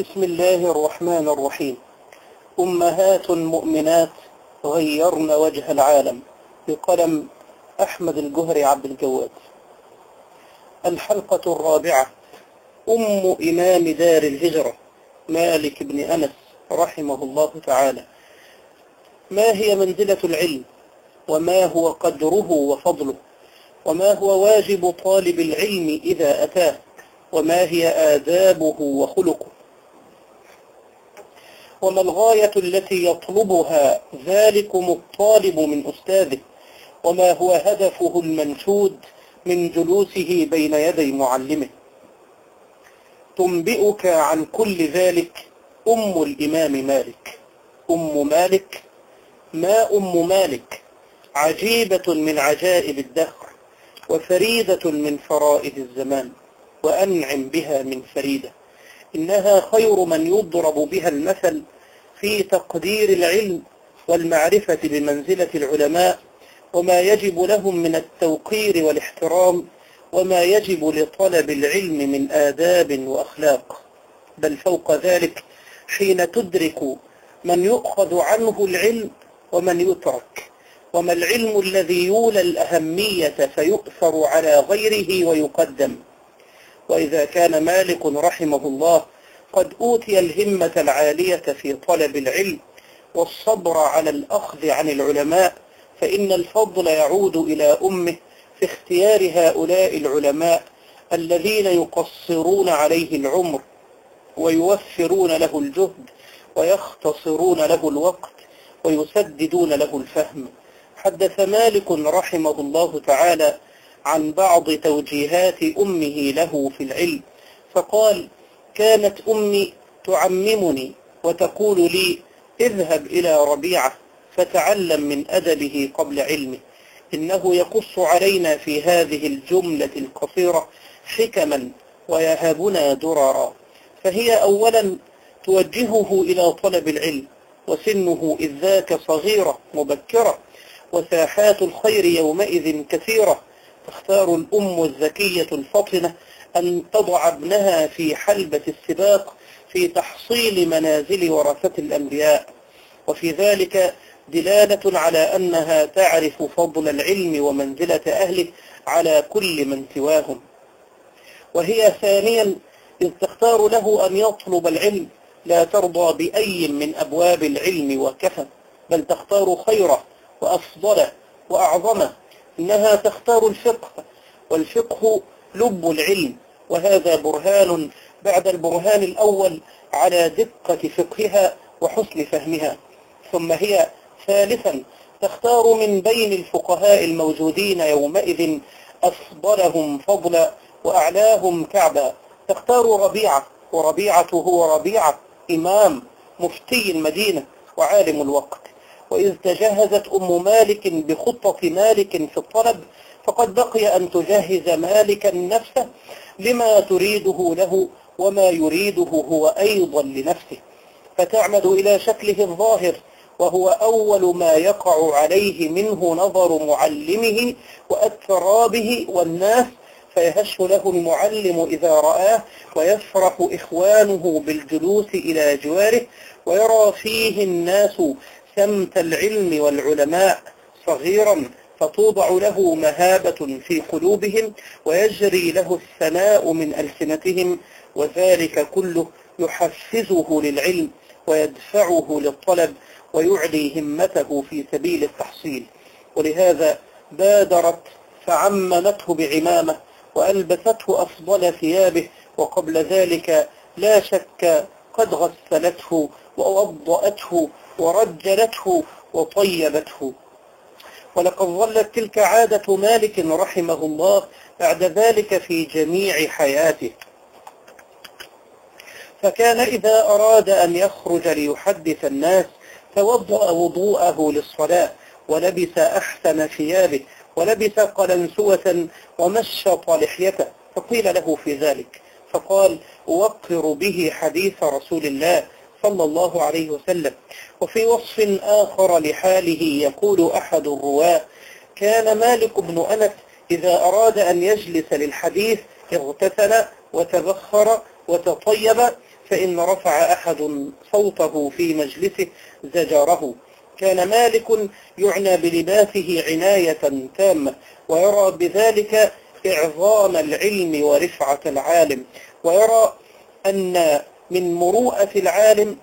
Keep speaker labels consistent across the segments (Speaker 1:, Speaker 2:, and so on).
Speaker 1: بسم الله الرحمن الرحيم. أمهات مؤمنات غيرن وجه العالم، بقلم أحمد الجهري عبد الجواد. الحلقة الرابعة. أم إمام دار الهجرة مالك بن أنس رحمه الله تعالى. ما هي منزلة العلم؟ وما هو قدره وفضله؟ وما هو واجب طالب العلم إذا أتاه؟ وما هي آدابه وخلقه؟ وما الغاية التي يطلبها ذلكم الطالب من أستاذه؟ وما هو هدفه المنشود من جلوسه بين يدي معلمه؟ تنبئك عن كل ذلك أم الإمام مالك. أم مالك، ما أم مالك؟ عجيبة من عجائب الدهر، وفريدة من فرائد الزمان، وأنعم بها من فريدة. إنها خير من يضرب بها المثل في تقدير العلم والمعرفة بمنزلة العلماء، وما يجب لهم من التوقير والاحترام، وما يجب لطلب العلم من آداب وأخلاق. بل فوق ذلك، حين تدرك من يؤخذ عنه العلم ومن يترك، وما العلم الذي يولى الأهمية فيؤثر على غيره ويقدم. وإذا كان مالك رحمه الله قد أوتي الهمة العالية في طلب العلم والصبر على الأخذ عن العلماء، فإن الفضل يعود إلى أمه في اختيار هؤلاء العلماء الذين يقصرون عليه العمر ويوفرون له الجهد ويختصرون له الوقت ويسددون له الفهم. حدث مالك رحمه الله تعالى عن بعض توجيهات أمه له في العلم، فقال: كانت أمي تعممني وتقول لي: اذهب إلى ربيعة فتعلم من أدبه قبل علمه، إنه يقص علينا في هذه الجملة القصيرة حكما ويهابنا دررا. فهي أولا توجهه إلى طلب العلم، وسنه إذ ذاك صغيرة مبكرة، وساحات الخير يومئذ كثيرة. تختار الأم الذكية الفطنة أن تضع ابنها في حلبة السباق في تحصيل منازل ورثة الأنبياء، وفي ذلك دلالة على أنها تعرف فضل العلم ومنزلة أهله على كل من سواهم. وهي ثانيا إذ تختار له أن يطلب العلم لا ترضى بأي من أبواب العلم وكفى، بل تختار خيره وأفضله وأعظمه. إنها تختار الفقه، والفقه لب العلم، وهذا برهان بعد البرهان الأول على دقة فقهها وحسن فهمها. ثم هي ثالثا تختار من بين الفقهاء الموجودين يومئذ أفضلهم فضلا وأعلاهم كعبا. تختار ربيعة، وربيعة هو ربيعة إمام مفتي المدينة وعالم الوقت. وإذ تجهزت أم مالك بخطة مالك في الطلب، فقد بقي أن تجهز مالكا نفسه لما تريده له وما يريده هو أيضا لنفسه، فتعمد إلى شكله الظاهر، وهو أول ما يقع عليه منه نظر معلمه وأترابه والناس، فيهش له المعلم إذا رآه، ويفرح إخوانه بالجلوس إلى جواره، ويرى فيه الناس سمت العلم والعلماء صغيرا، فتوضع له مهابة في قلوبهم، ويجري له الثناء من ألسنتهم، وذلك كله يحفزه للعلم ويدفعه للطلب ويعلي همته في سبيل التحصيل. ولهذا بادرت فعممته بعمامة وألبسته أفضل ثيابه، وقبل ذلك لا شك قد غسلته ووضأته ورجلته وطيبته. ولقد ظلت تلك عادة مالك رحمه الله بعد ذلك في جميع حياته، فكان إذا أراد أن يخرج ليحدث الناس توضأ وضوءه للصلاة، ولبس أحسن ثيابه، ولبس قلنسوة ومشط لحيته، فقيل له في ذلك فقال: أوقر به حديث رسول الله صلى الله عليه وسلم. وفي وصف آخر لحاله يقول أحد الرواة: كان مالك بن أنس إذا أراد أن يجلس للحديث اغتسل وتبخر وتطيب، فإن رفع أحد صوته في مجلسه زجره. كان مالك يعنى بلباسه عناية تامة، ويرى بذلك إعظام العلم ورفعة العالم، ويرى أن من مروءة العالم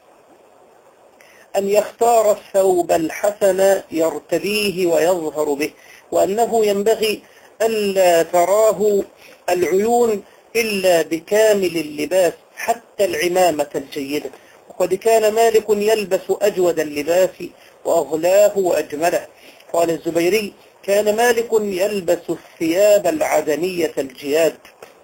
Speaker 1: أن يختار الثوب الحسن يرتديه ويظهر به، وأنه ينبغي ألا تراه العيون إلا بكامل اللباس حتى العمامة الجيدة. وقد كان مالك يلبس أجود اللباس وأغلاه وأجمله. قال الزبيري: كان مالك يلبس الثياب العدنية الجياد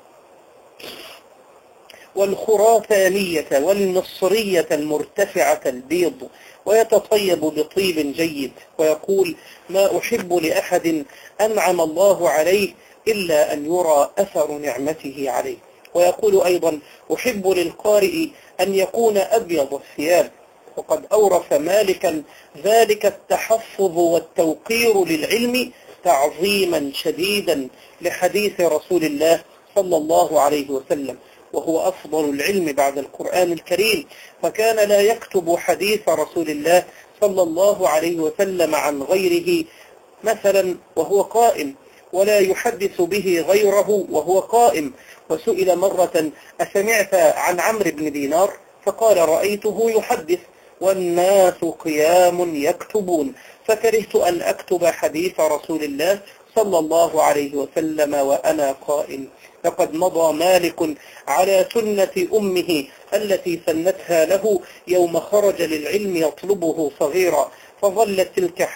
Speaker 1: والخراسانية والمصرية المرتفعة البيض، ويتطيب بطيب جيد، ويقول: ما أحب لأحد أنعم الله عليه إلا أن يرى أثر نعمته عليه. ويقول أيضا: أحب للقارئ أن يكون أبيض الثياب. وقد أورث مالكا ذلك التحفظ والتوقير للعلم تعظيما شديدا لحديث رسول الله صلى الله عليه وسلم، وهو أفضل العلم بعد القرآن الكريم، فكان لا يكتب حديث رسول الله صلى الله عليه وسلم عن غيره مثلا وهو قائم، ولا يحدث به غيره وهو قائم. وسئل مرة: أسمعت عن عمرو بن دينار؟ فقال: رأيته يحدث والناس قيام يكتبون، فكرهت أن أكتب حديث رسول الله صلى الله عليه وسلم وأنا قائم. لقد مضى مالك على سنة أمه التي سنتها له يوم خرج للعلم يطلبه صغيرا، فظلت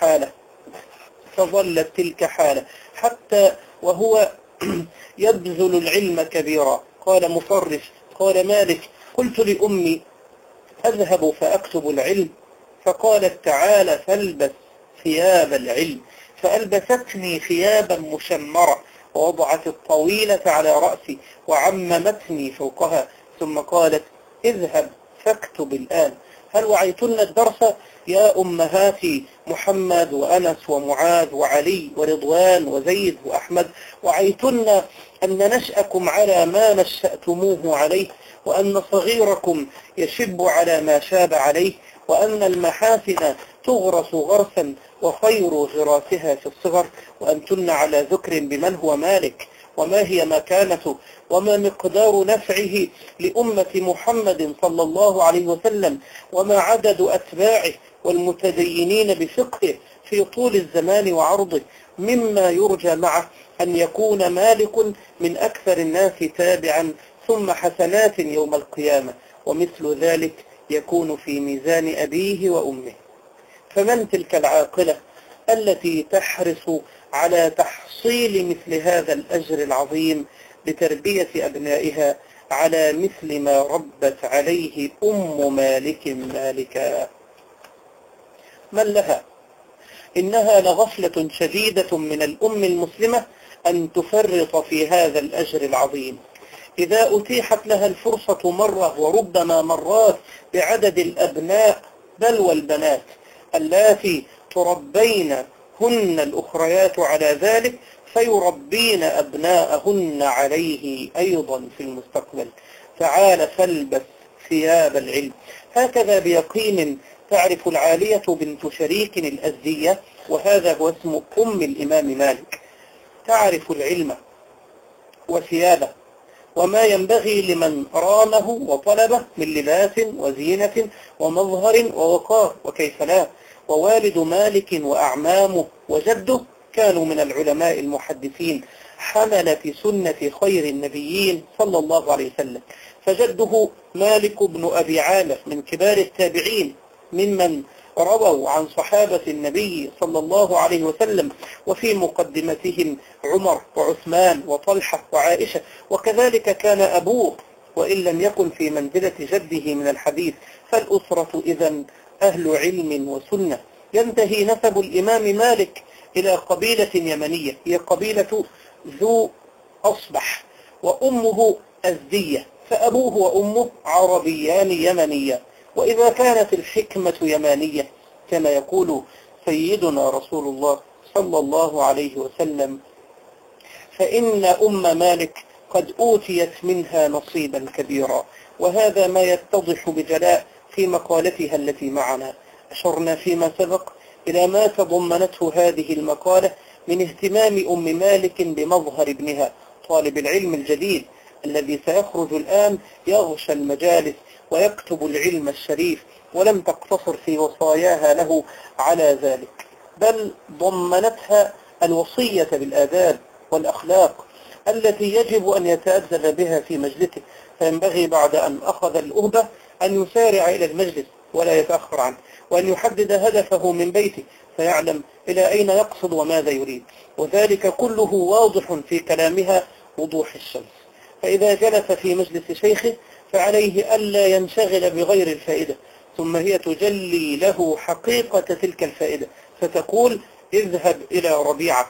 Speaker 1: تلك حالة حتى وهو يبذل العلم كبيرا. قال مصرف: قال مالك: قلت لأمي: أذهب فأكتب العلم؟ فقالت: تعال فالبس ثياب العلم. فألبستني ثيابا مشمرة، ووضعت الطويلة على رأسي وعممتني فوقها، ثم قالت: اذهب فاكتب الآن. هل وعيتن الدرس يا أمهات محمد وأنس ومعاذ وعلي ورضوان وزيد وأحمد؟ وعيتن أن نشأكم على ما نشأتموه عليه، وأن صغيركم يشب على ما شاب عليه، وأن المحاسن تغرس غرسا وخير غراسها في الصغر، وأنتن على ذكر بمن هو مالك، وما هي مكانته، وما مقدار نفعه لأمة محمد صلى الله عليه وسلم، وما عدد أتباعه والمتدينين بفقهه في طول الزمان وعرضه، مما يرجى معه أن يكون مالك من أكثر الناس تابعا ثم حسنات يوم القيامة، ومثل ذلك يكون في ميزان أبيه وأمه. فمن تلك العاقلة التي تحرص على تحصيل مثل هذا الأجر العظيم بتربية أبنائها على مثل ما ربت عليه أم مالك مالكا؟ من لها؟ إنها لغفلة شديدة من الأم المسلمة أن تفرط في هذا الأجر العظيم. إذا أتيحت لها الفرصة مرة وربما مرات بعدد الأبناء بل والبنات اللاتي تربين هن الأخريات على ذلك، فيربين أبناءهن عليه أيضا في المستقبل. تعال فالبس ثياب العلم. هكذا بيقين تعرف العالية بنت شريك الأزدية، وهذا هو اسم أم الإمام مالك، تعرف العلم وثيابه وما ينبغي لمن رامه وطلبه من لباس وزينة ومظهر ووقار، وكيف لا. ووالد مالك وأعمامه وجده كانوا من العلماء المحدثين حملة سنة خير النبيين صلى الله عليه وسلم. فجده مالك بن أبي عامر من كبار التابعين ممن رووا عن صحابة النبي صلى الله عليه وسلم، وفي مقدمتهم عمر وعثمان وطلحة وعائشة. وكذلك كان أبوه، وإن لم يكن في منزلة جده من الحديث، فالأسرة إذن أهل علم وسنة. ينتهي نسب الإمام مالك إلى قبيلة يمنية، هي قبيلة ذو أصبح، وأمه أزدية، فأبوه وأمه عربيان يمنية. وإذا كانت الحكمة يمانية كما يقول سيدنا رسول الله صلى الله عليه وسلم، فإن أم مالك قد أوتيت منها نصيبا كبيرا، وهذا ما يتضح بجلاء في مقالتها التي معنا. أشرنا فيما سبق إلى ما تضمنته هذه المقالة من اهتمام أم مالك بمظهر ابنها طالب العلم الجديد الذي سيخرج الآن يغشى المجالس ويكتب العلم الشريف، ولم تقتصر في وصاياها له على ذلك، بل ضمنتها الوصية بالآداب والأخلاق التي يجب أن يتأدب بها في مجلسه. فينبغي بعد أن أخذ الأهبة أن يسارع إلى المجلس ولا يتأخر عنه، وأن يحدد هدفه من بيته فيعلم إلى أين يقصد وماذا يريد، وذلك كله واضح في كلامها وضوح الشمس. فإذا جلس في مجلس شيخه فعليه ألا ينشغل بغير الفائدة، ثم هي تجلي له حقيقة تلك الفائدة فتقول: اذهب إلى ربيعة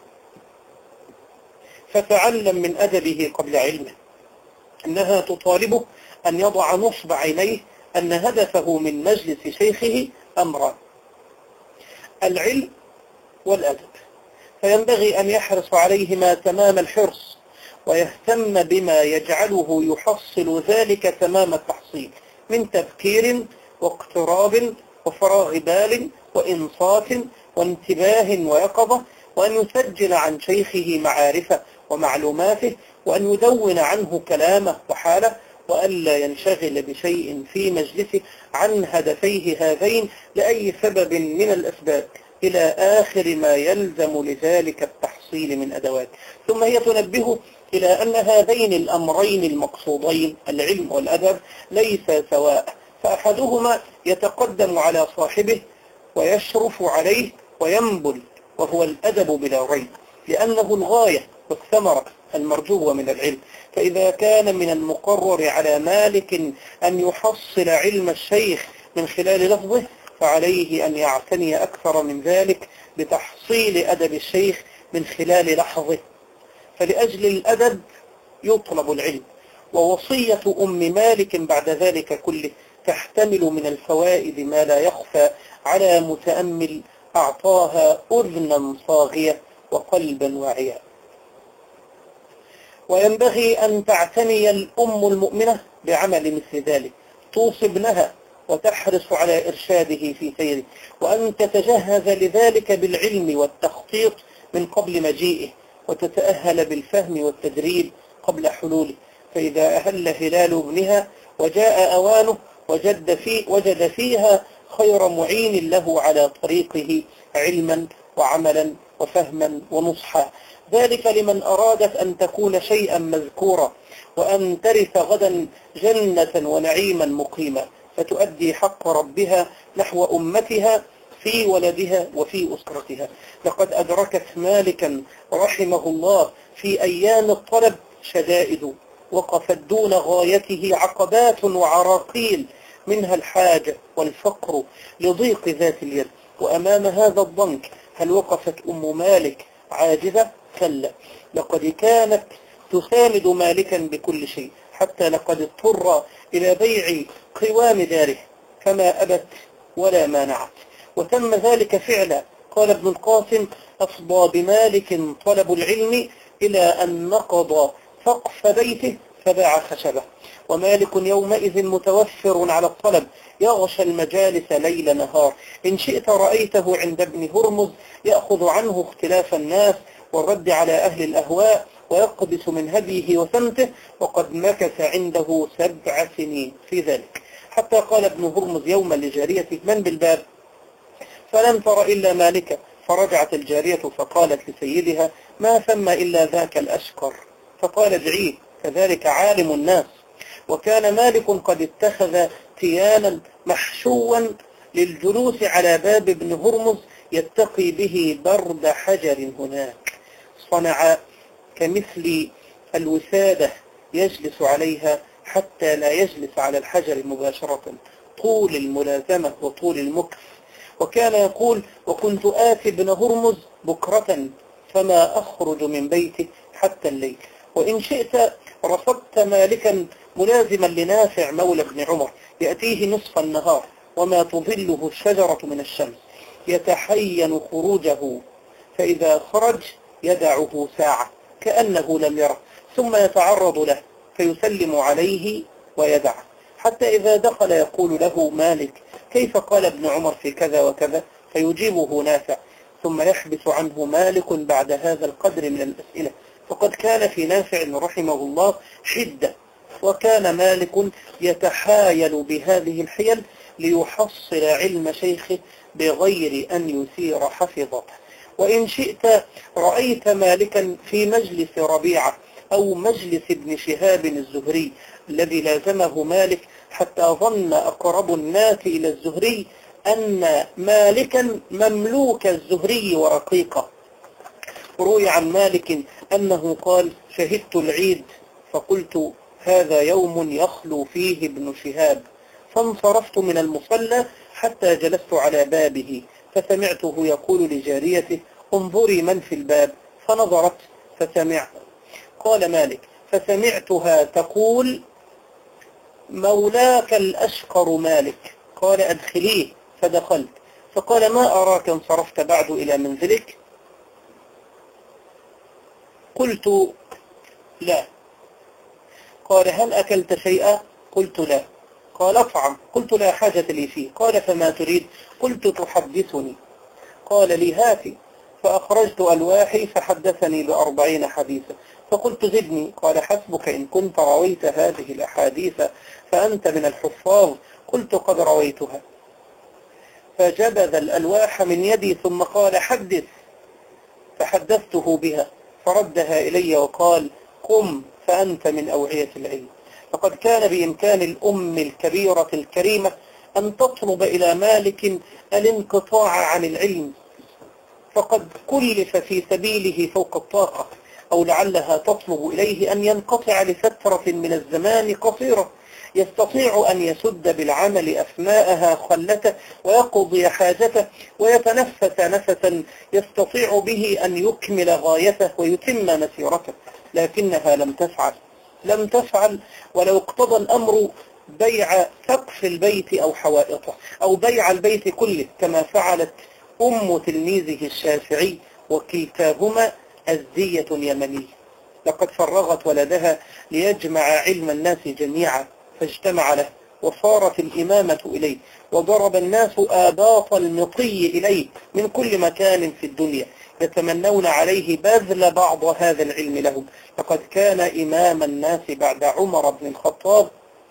Speaker 1: فتعلم من أدبه قبل علمه. إنها تطالبه أن يضع نصب عينيه أن هدفه من مجلس شيخه أمران: العلم والأدب، فينبغي أن يحرص عليهما تمام الحرص ويهتم بما يجعله يحصل ذلك تمام التحصيل من تفكير واقتراب وفراغ بال وإنصات وانتباه ويقظة، وأن يسجل عن شيخه معارفه ومعلوماته، وأن يدون عنه كلامه وحاله، وألا ينشغل بشيء في مجلسه عن هدفيه هذين لأي سبب من الأسباب إلى آخر ما يلزم لذلك التحصيل من أدوات. ثم هي تنبه إلى أن هذين الأمرين المقصودين العلم والأدب ليس سواء، فأحدهما يتقدم على صاحبه ويشرف عليه وينبل، وهو الأدب بلا ريب، لأنه الغاية والثمرة المرجوة من العلم. فإذا كان من المقرر على مالك أن يحصل علم الشيخ من خلال لفظه، فعليه أن يعتني أكثر من ذلك بتحصيل أدب الشيخ من خلال لحظه، فلأجل الأدب يطلب العلم. ووصية أم مالك بعد ذلك كله تحتمل من الفوائد ما لا يخفى على متأمل أعطاها أذنا صاغية وقلبا واعيا. وينبغي أن تعتني الأم المؤمنة بعمل مثل ذلك، توصي ابنها وتحرص على إرشاده في سيره، وأن تتجهز لذلك بالعلم والتخطيط من قبل مجيئه، وتتأهل بالفهم والتدريب قبل حلوله. فإذا أهل هلال ابنها وجاء أوانه وجد فيها خير معين له على طريقه علما وعملا وفهما ونصحا، ذلك لمن أرادت أن تكون شيئا مذكورا وأن ترث غدا جنة ونعيما مقيما، فتؤدي حق ربها نحو أمتها في ولدها وفي أسرتها. لقد أدركت مالكا رحمه الله في أيام الطلب شدائد، وقفت دون غايته عقبات وعراقيل، منها الحاجة والفقر لضيق ذات اليد. وأمام هذا الضنك هل وقفت أم مالك عاجزة؟ كلا، لقد كانت تساند مالكا بكل شيء، حتى لقد اضطر إلى بيع قوام داره فما أبت ولا مانعت، وتم ذلك فعلا. قال ابن القاسم: أفضى بمالك طلب العلم إلى أن نقض سقف بيته فباع خشبه. ومالك يومئذ متوفر على الطلب، يغشى المجالس ليل نهار. إن شئت رأيته عند ابن هرمز يأخذ عنه اختلاف الناس والرد على أهل الأهواء، ويقبس من هديه وسمته، وقد مكث عنده 7 سنين في ذلك، حتى قال ابن هرمز يوما لجاريته: من بالباب؟ فلم تر إلا مالكا. فرجعت الجارية فقالت لسيدها: ما ثم إلا ذاك الأشقر. فقال: ادعيه، كذلك عالم الناس. وكان مالك قد اتخذ تيانا محشوا للجلوس على باب ابن هرمز يتقي به برد حجر هناك، صنع كمثل الوسادة يجلس عليها حتى لا يجلس على الحجر مباشرة، طول الملازمة وطول المكث. وكان يقول: وكنت آتي ابن هرمز بكرة فما أخرج من بيته حتى الليل. وإن شئت رصدت مالكا ملازما لنافع مولى ابن عمر، يأتيه نصف النهار وما تظله الشجرة من الشمس، يتحين خروجه، فإذا خرج يدعه ساعة كأنه لم يره، ثم يتعرض له فيسلم عليه ويدعه، حتى إذا دخل يقول له مالك: كيف قال ابن عمر في كذا وكذا؟ فيجيبه نافع، ثم يحبس عنه مالك بعد هذا القدر من الأسئلة. فقد كان في نافع رحمه الله شدة، وكان مالك يتحايل بهذه الحيل ليحصل علم شيخه بغير أن يثير حفظته. وإن شئت رأيت مالكا في مجلس ربيعة أو مجلس ابن شهاب الزهري الذي لازمه مالك، حتى ظن أقرب الناس إلى الزهري أن مالكا مملوك الزهري ورقيقه. روي عن مالك أنه قال: شهدت العيد فقلت هذا يوم يخلو فيه ابن شهاب، فانصرفت من المصلى حتى جلست على بابه، فسمعته يقول لجاريته: انظري من في الباب، فنظرت فسمعت. قال مالك: فسمعتها تقول: مولاك الأشقر مالك. قال: أدخليه، فدخلت، فقال: ما أراك انصرفت بعد إلى منزلك؟ قلت: لا. قال: هل أكلت شيئا؟ قلت: لا. قال: اطعم. قلت: لا حاجة لي فيه. قال: فما تريد؟ قلت: تحدثني. قال لي: هاتي. فأخرجت ألواحي فحدثني ب40 حديثا، فقلت: زدني. قال: حسبك إن كنت رويت هذه الأحاديث فأنت من الحفاظ. قلت: قد رويتها. فجبذ الألواح من يدي ثم قال: حدث. فحدثته بها، فردها إلي وقال: قم فأنت من أوعية العلم. فقد كان بإمكان الأم الكبيرة الكريمة أن تطلب إلى مالك الانقطاع عن العلم، فقد كلف في سبيله فوق الطاقة، أو لعلها تطلب إليه أن ينقطع لفترة من الزمان قصيرة يستطيع أن يسد بالعمل أثناءها خلته ويقضي حاجته ويتنفس نفسا يستطيع به أن يكمل غايته ويتم مسيرته، لكنها لم تفعل ولو اقتضى الأمر بيع سقف البيت أو حوائطه أو بيع البيت كله، كما فعلت أم تلميذه الشافعي، وكلتاهما أزدية يمنية. لقد فرغت ولدها ليجمع علم الناس جميعا، فاجتمع له وصارت الإمامة إليه، وضرب الناس آباط المطي إليه من كل مكان في الدنيا، يتمنون عليه بذل بعض هذا العلم لهم. لقد كان إمام الناس بعد عمر بن الخطاب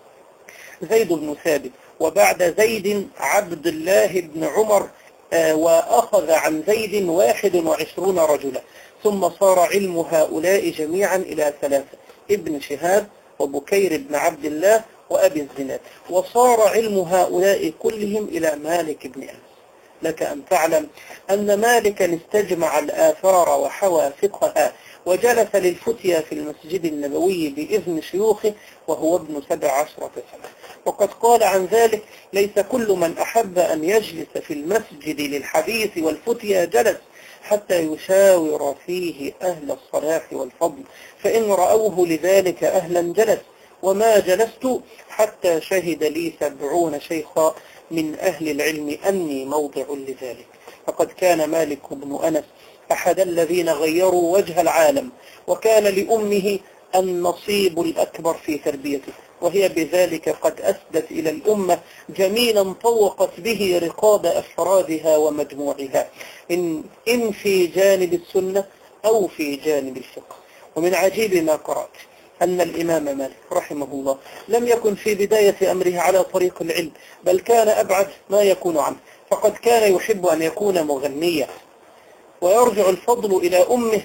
Speaker 1: زيد بن ثابت، وبعد زيد عبد الله بن عمر، وأخذ عن زيد 21 رجلا، ثم صار علم هؤلاء جميعا إلى 3: ابن شهاب وبكير بن عبد الله وأبي الزناد، وصار علم هؤلاء كلهم إلى مالك بن أنس. لك أن تعلم أن مالكا استجمع الآثار وحوى فقها، وجلس للفتيا في المسجد النبوي بإذن شيوخه وهو ابن 17 سنة. وقد قال عن ذلك: ليس كل من أحب أن يجلس في المسجد للحديث والفتيا جلس حتى يشاور فيه أهل الصلاح والفضل، فإن رأوه لذلك أهلا جلس، وما جلست حتى شهد لي 70 شيخا من أهل العلم أني موضع لذلك. فقد كان مالك بن أنس أحد الذين غيروا وجه العالم، وكان لأمه النصيب الأكبر في تربيته، وهي بذلك قد أسدت إلى الأمة جميلا طوقت به رقاب أفرادها ومجموعها، إن في جانب السنة أو في جانب الفقه. ومن عجيب ما قرأت أن الإمام مالك رحمه الله لم يكن في بداية أمره على طريق العلم، بل كان أبعد ما يكون عنه، فقد كان يحب أن يكون مغنيا، ويرجع الفضل إلى أمه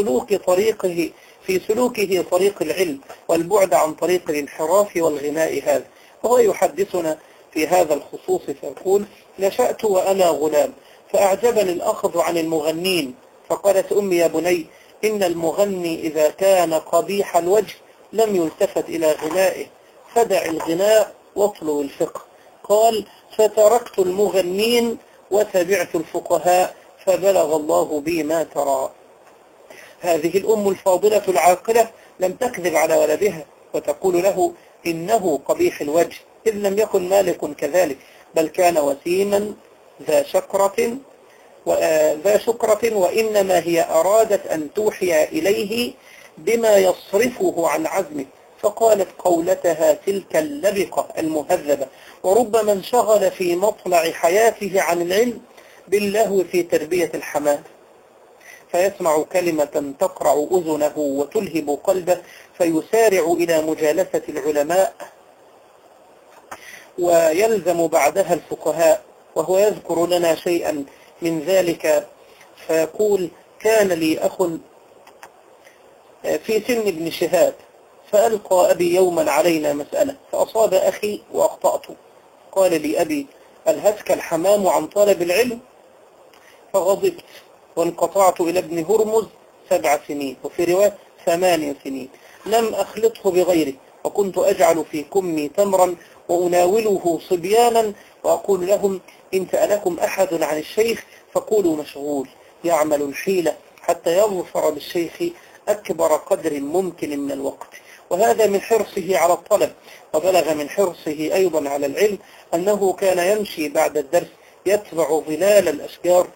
Speaker 1: في سلوكه طريق العلم والبعد عن طريق الانحراف والغناء هذا. وهو يحدثنا في هذا الخصوص فيقول: نشأت وأنا غلام فأعجبني الأخذ عن المغنين، فقالت أمي: يا بني، إن المغني إذا كان قبيح الوجه لم يلتفت إلى غنائه، فدع الغناء واطلب الفقه. قال: فتركت المغنين وتبعت الفقهاء، فبلغ الله بي ما ترى. هذه الأم الفاضلة العاقلة لم تكذب على ولدها وتقول له إنه قبيح الوجه، إذ لم يكن مالك كذلك، بل كان وسيما ذا شكرة، وإنما هي أرادت أن توحي إليه بما يصرفه عن عزمه، فقالت قولتها تلك اللبقة المهذبة. وربما انشغل في مطلع حياته عن العلم باللهو في تربية الحمام، فيسمع كلمة تقرع أذنه وتلهب قلبه فيسارع إلى مجالسة العلماء ويلزم بعدها الفقهاء. وهو يذكر لنا شيئا من ذلك فيقول: كان لي أخ في سن ابن شهاب، فألقى أبي يوما علينا مسألة فأصاب أخي وأخطأت. قال لي أبي: ألهتك الحمام عن طالب العلم؟ فغضبت وانقطعت إلى ابن هرمز 7 سنين، وفي رواية 8 سنين، لم أخلطه بغيره، وكنت أجعل في كمي تمرا وأناوله صبيانا وأقول لهم: إن سألكم أحد عن الشيخ فقولوا مشغول، يعمل الحيلة حتى يظفر بالشيخ أكبر قدر ممكن من الوقت. وهذا من حرصه على الطلب. وبلغ من حرصه أيضا على العلم أنه كان يمشي بعد الدرس يتبع ظلال الأشجار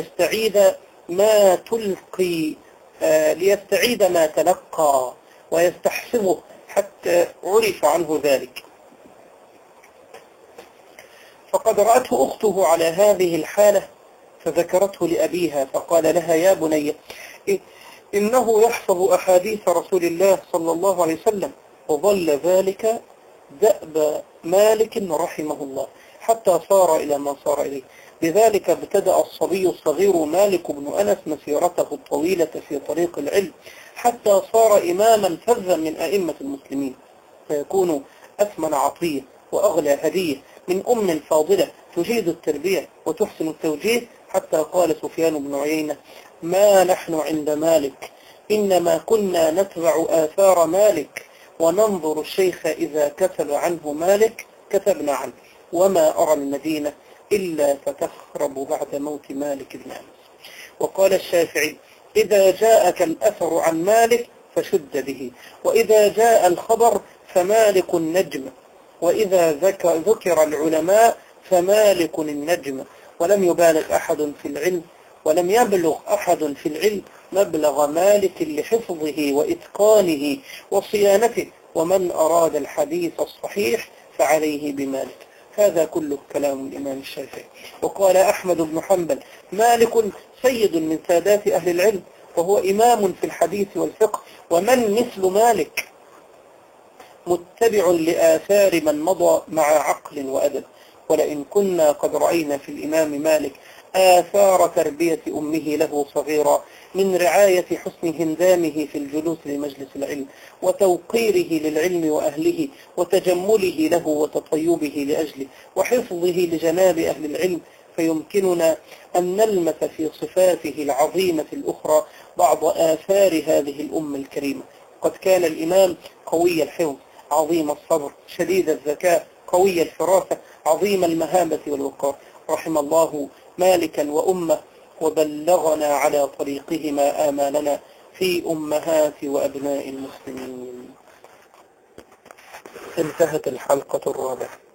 Speaker 1: ليستعيد ما تلقى ويستحسبه، حتى عرف عنه ذلك. فقد رأته أخته على هذه الحالة فذكرته لأبيها، فقال لها: يا بني، إنه يحفظ أحاديث رسول الله صلى الله عليه وسلم. وظل ذلك دأب مالك رحمه الله حتى صار إلى ما صار إليه. بذلك ابتدأ الصبي الصغير مالك بن أنس مسيرته الطويلة في طريق العلم حتى صار إماما فذا من أئمة المسلمين، فيكون أثمن عطية وأغلى هدية من أم فاضلة تجيد التربية وتحسن التوجيه، حتى قال سفيان بن عيينة: ما نحن عند مالك، إنما كنا نتبع آثار مالك وننظر الشيخ إذا كتب عنه مالك كتبنا عنه، وما أرى المدينة إلا فتخرب بعد موت مالك بن أنس. وقال الشافعي: إذا جاءك الأثر عن مالك فشد به، وإذا جاء الخبر فمالك النجم، وإذا ذكر العلماء فمالك النجم. ولم يبالغ أحد في العلم، ولم يبلغ أحد في العلم مبلغ مالك لحفظه وإتقانه وصيانته، ومن أراد الحديث الصحيح فعليه بمالك. هذا كله كلام الإمام الشافعي. وقال أحمد بن حنبل: مالك سيد من سادات أهل العلم، وهو إمام في الحديث والفقه، ومن مثل مالك متبع لآثار من مضى مع عقل وأدب. ولئن كنا قد رأينا في الإمام مالك آثار تربية أمه له صغيرا، من رعاية حسن هندامه في الجلوس لمجلس العلم، وتوقيره للعلم وأهله، وتجمله له وتطيبه لأجله، وحفظه لجناب أهل العلم، فيمكننا أن نلمس في صفاته العظيمة الأخرى بعض آثار هذه الأمة الكريمة. قد كان الإمام قوي الحفظ، عظيم الصبر، شديد الذكاء، قوي الفراسة، عظيم المهابة والوقار. رحم الله مالكا وأمه، وبلغنا على طريقهما آمالنا في أمهات وأبناء المسلمين. انتهت الحلقة الرابعة.